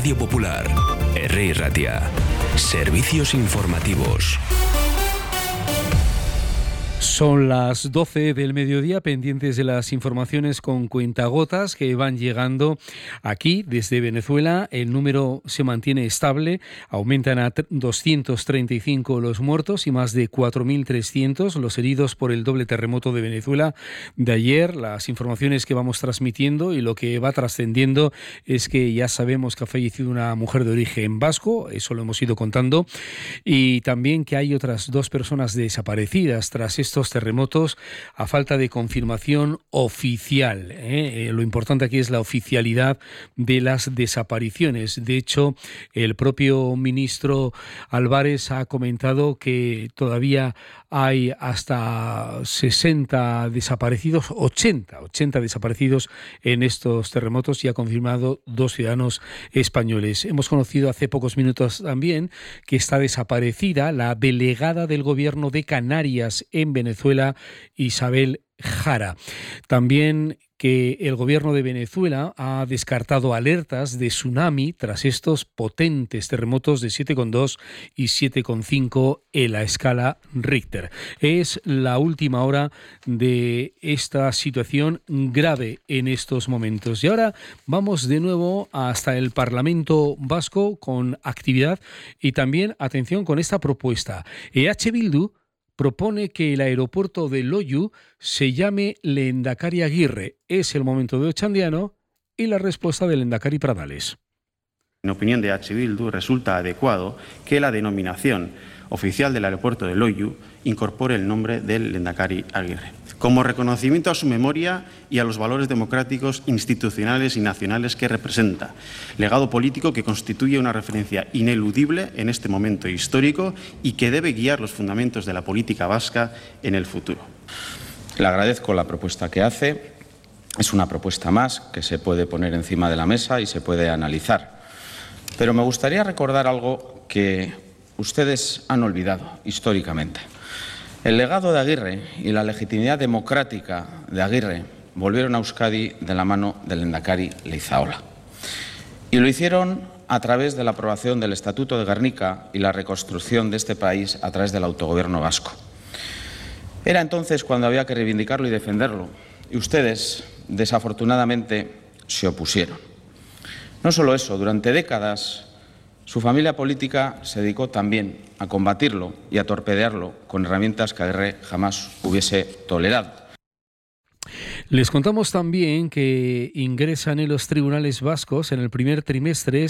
Radio Popular, Herri Ratia. Servicios informativos. Son las 12 del mediodía, pendientes de las informaciones con cuentagotas que van llegando aquí desde Venezuela. El número se mantiene estable, aumentan a 235 los muertos y más de 4.300 los heridos por el doble terremoto de Venezuela de ayer. Las informaciones que vamos transmitiendo y lo que va trascendiendo es que ya sabemos que ha fallecido una mujer de origen vasco, eso lo hemos ido contando, y también que hay otras 2 personas desaparecidas tras estos terremotos a falta de confirmación oficial. Lo importante aquí es la oficialidad de las desapariciones. De hecho, el propio ministro Álvarez ha comentado que todavía hay hasta 60 desaparecidos, 80 desaparecidos en estos terremotos y ha confirmado 2 ciudadanos españoles. Hemos conocido hace pocos minutos también que está desaparecida la delegada del gobierno de Canarias en Venezuela, Isabel Jara. También que el gobierno de Venezuela ha descartado alertas de tsunami tras estos potentes terremotos de 7,2 y 7,5 en la escala Richter. Es la última hora de esta situación grave en estos momentos. Y ahora vamos de nuevo hasta el Parlamento Vasco con actividad y también, atención, con esta propuesta. EH Bildu propone que el aeropuerto de Loiu se llame Lehendakari Aguirre. Es el momento de Ochandiano y la respuesta del Lehendakari Pradales. En opinión de EH Bildu, resulta adecuado que la denominación oficial del aeropuerto de Loiu incorpore el nombre del Lehendakari Aguirre, como reconocimiento a su memoria y a los valores democráticos, institucionales y nacionales que representa, legado político que constituye una referencia ineludible en este momento histórico y que debe guiar los fundamentos de la política vasca en el futuro. Le agradezco la propuesta que hace. Es una propuesta más que se puede poner encima de la mesa y se puede analizar. Pero me gustaría recordar algo que ustedes han olvidado históricamente. El legado de Aguirre y la legitimidad democrática de Aguirre volvieron a Euskadi de la mano del Lehendakari Leizaola. Y lo hicieron a través de la aprobación del Estatuto de Gernika y la reconstrucción de este país a través del autogobierno vasco. Era entonces cuando había que reivindicarlo y defenderlo, y ustedes, desafortunadamente, se opusieron. No solo eso, durante décadas su familia política se dedicó también a combatirlo y a torpedearlo con herramientas que Aguirre jamás hubiese tolerado. Les contamos también que ingresan en los tribunales vascos en el primer trimestre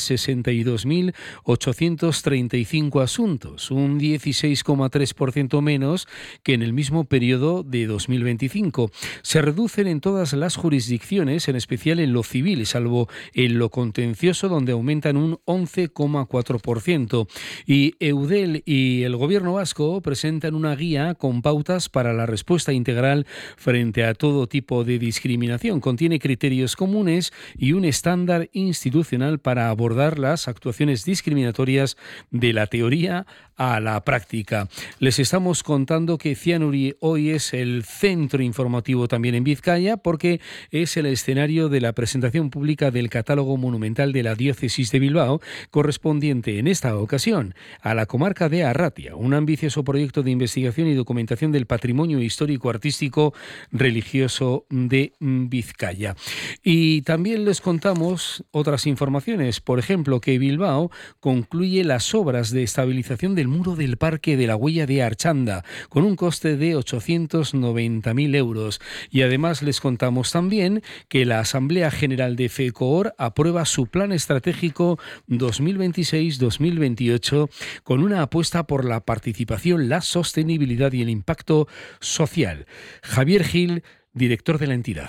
62.835 asuntos, un 16,3% menos que en el mismo periodo de 2025. Se reducen en todas las jurisdicciones, en especial en lo civil, salvo en lo contencioso, donde aumentan un 11,4%. Y Eudel y el Gobierno vasco presentan una guía con pautas para la respuesta integral frente a todo tipo de discriminación. Contiene criterios comunes y un estándar institucional para abordar las actuaciones discriminatorias de la teoría a la práctica. Les estamos contando que Cianuri hoy es el centro informativo también en Vizcaya, porque es el escenario de la presentación pública del catálogo monumental de la diócesis de Bilbao, correspondiente en esta ocasión a la comarca de Arratia, un ambicioso proyecto de investigación y documentación del patrimonio histórico, artístico, religioso de Vizcaya. Y también les contamos otras informaciones, por ejemplo, que Bilbao concluye las obras de estabilización del muro del Parque de la Huella de Archanda, con un coste de 890.000 euros. Y además les contamos también que la Asamblea General de FECOOR aprueba su plan estratégico 2026-2028 con una apuesta por la participación, la sostenibilidad y el impacto social. Javier Gil, director de la entidad.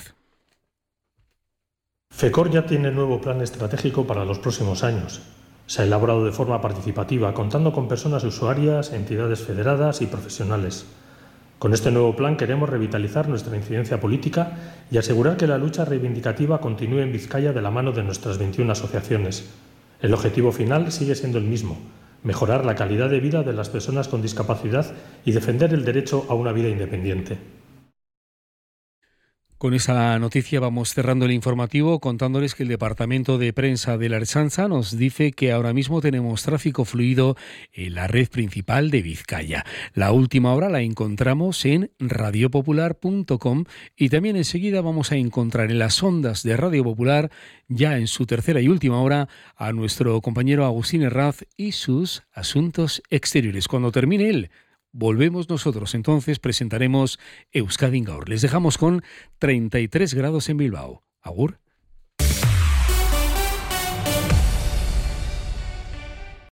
FECOOR ya tiene nuevo plan estratégico para los próximos años. Se ha elaborado de forma participativa, contando con personas usuarias, entidades federadas y profesionales. Con este nuevo plan queremos revitalizar nuestra incidencia política y asegurar que la lucha reivindicativa continúe en Vizcaya de la mano de nuestras 21 asociaciones. El objetivo final sigue siendo el mismo: mejorar la calidad de vida de las personas con discapacidad y defender el derecho a una vida independiente. Con esa noticia vamos cerrando el informativo contándoles que el Departamento de Prensa de la Ertzaintza nos dice que ahora mismo tenemos tráfico fluido en la red principal de Vizcaya. La última hora la encontramos en radiopopular.com y también enseguida vamos a encontrar en las ondas de Radio Popular, ya en su tercera y última hora, a nuestro compañero Agustín Herraz y sus asuntos exteriores. Cuando termine él, volvemos nosotros, entonces presentaremos Euskadi en Gaur. Les dejamos con 33 grados en Bilbao. Agur.